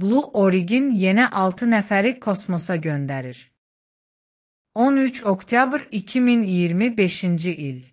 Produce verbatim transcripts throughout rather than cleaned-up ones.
Blue Origin yeni altı nəfəri kosmosa göndərir. on üç oktyabr iki min iyirmi beşinci il.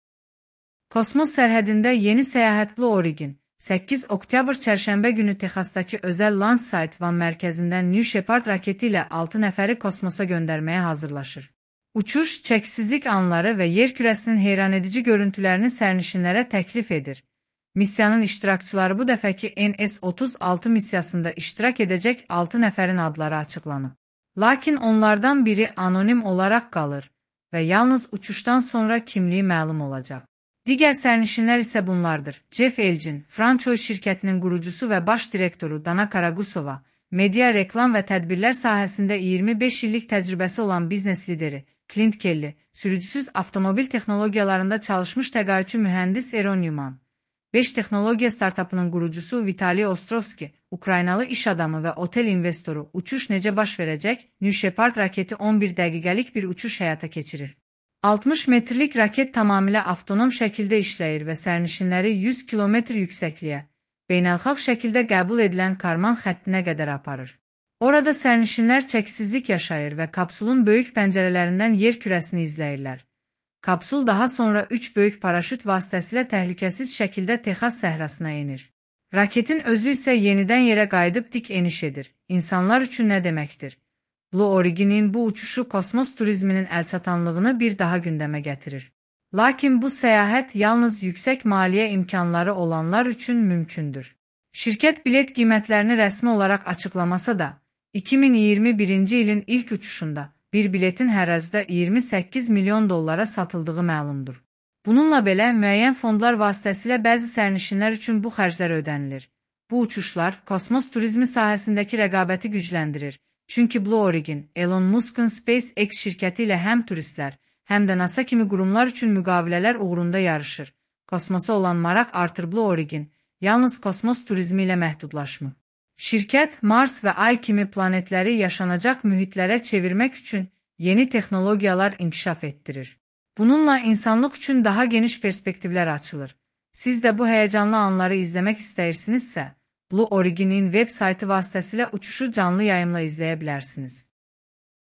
Kosmos sərhədində yeni səyahət Blue Origin, səkkiz oktyabr çərşənbə günü Texasdakı özəl Launch Site One mərkəzindən New Shepard raketi ilə altı nəfəri kosmosa göndərməyə hazırlaşır. Uçuş, çəksizlik anları və yer kürəsinin heyranedici görüntülərini sərnişinlərə təklif edir. Missiyanın iştirakçıları bu dəfəki N S otuz altı missiyasında iştirak edəcək altı nəfərin adları açıqlanıb. Lakin onlardan biri anonim olaraq qalır və yalnız uçuşdan sonra kimliyi məlum olacaq. Digər sərnişinlər isə bunlardır. Jeff Elgin, Franchoy şirkətinin qurucusu və baş direktoru Dana Karagusova, media, reklam və tədbirlər sahəsində iyirmi beş illik təcrübəsi olan biznes lideri Clint Kelly, sürücüsüz avtomobil texnologiyalarında çalışmış təqaüdçü mühəndis Eron Newman, beş texnologiya startapının qurucusu Vitaliy Ostrovski, Ukraynalı iş adamı və otel investoru. Uçuş necə baş verəcək? New Shepard raketi on bir dəqiqəlik bir uçuş həyata keçirir. altmış metrlik raket tamamilə avtonom şəkildə işləyir və sərnişinləri yüz kilometr yüksəkliyə, beynəlxalq şəkildə qəbul edilən Karman xəttinə qədər aparır. Orada sərnişinlər çəksizlik yaşayır və kapsulun böyük pəncərələrindən yer kürəsini izləyirlər. Kapsul daha sonra üç böyük paraşüt vasitəsilə təhlükəsiz şəkildə Texas səhrasına enir. Raketin özü isə yenidən yerə qayıdıb dik eniş edir. İnsanlar üçün nə deməkdir? Blue Origin'in bu uçuşu kosmos turizminin əlçatanlığını bir daha gündəmə gətirir. Lakin bu səyahət yalnız yüksək maliyyə imkanları olanlar üçün mümkündür. Şirkət bilet qiymətlərini rəsmi olaraq açıqlamasa da, iki min iyirmi birinci ilin ilk uçuşunda bir biletin hərracda iyirmi səkkiz milyon dollara satıldığı məlumdur. Bununla belə, müəyyən fondlar vasitəsilə bəzi sərnişinlər üçün bu xərclər ödənilir. Bu uçuşlar kosmos turizmi sahəsindəki rəqabəti gücləndirir. Çünki Blue Origin, Elon Musk'ın SpaceX şirkəti ilə həm turistlər, həm də NASA kimi qurumlar üçün müqavilələr uğrunda yarışır. Kosmosa olan maraq artır. Blue Origin yalnız kosmos turizmi ilə məhdudlaşmır. Şirkət, Mars və Ay kimi planetləri yaşanacaq mühitlərə çevirmək üçün yeni texnologiyalar inkişaf etdirir. Bununla insanlıq üçün daha geniş perspektivlər açılır. Siz də bu həyəcanlı anları izləmək istəyirsinizsə, Blue Origin'in web saytı vasitəsilə uçuşu canlı yayımla izləyə bilərsiniz.